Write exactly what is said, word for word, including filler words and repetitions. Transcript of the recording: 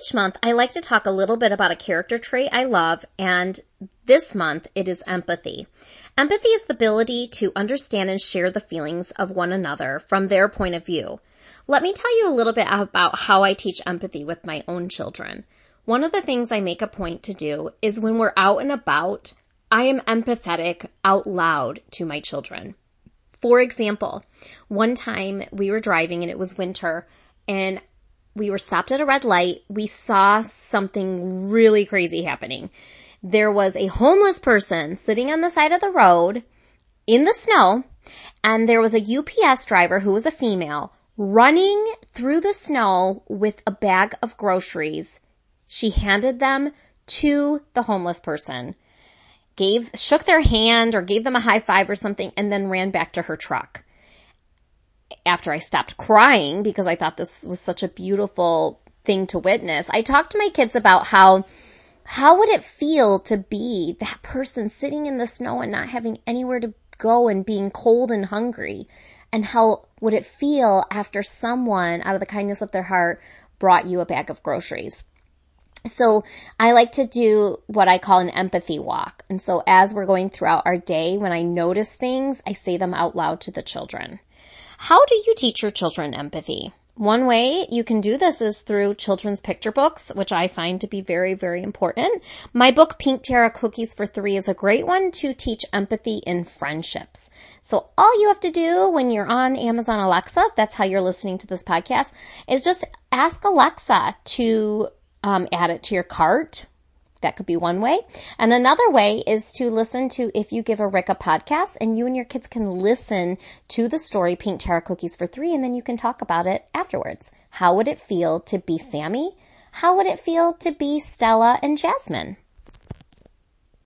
Each month, I like to talk a little bit about a character trait I love, and this month it is empathy. Empathy is the ability to understand and share the feelings of one another from their point of view. Let me tell you a little bit about how I teach empathy with my own children. One of the things I make a point to do is when we're out and about, I am empathetic out loud to my children. For example, one time we were driving and it was winter and we were stopped at a red light. We saw something really crazy happening. There was a homeless person sitting on the side of the road in the snow, and there was a U P S driver who was a female running through the snow with a bag of groceries. She handed them to the homeless person, gave, shook their hand or gave them a high five or something, and then ran back to her truck. After I stopped crying because I thought this was such a beautiful thing to witness, I talked to my kids about how, how would it feel to be that person sitting in the snow and not having anywhere to go and being cold and hungry? And how would it feel after someone, out of the kindness of their heart, brought you a bag of groceries? So I like to do what I call an empathy walk. And so as we're going throughout our day, when I notice things, I say them out loud to the children. How do you teach your children empathy? One way you can do this is through children's picture books, which I find to be very, very important. My book, Pink Terra Cookies for Three, is a great one to teach empathy in friendships. So all you have to do when you're on Amazon Alexa, if that's how you're listening to this podcast, is just ask Alexa to um, add it to your cart. That could be one way. And another way is to listen to If You Give a Rick a Podcast, and you and your kids can listen to the story Pink Terra Cookies for Three, and then you can talk about it afterwards. How would it feel to be Sammy? How would it feel to be Stella and Jasmine?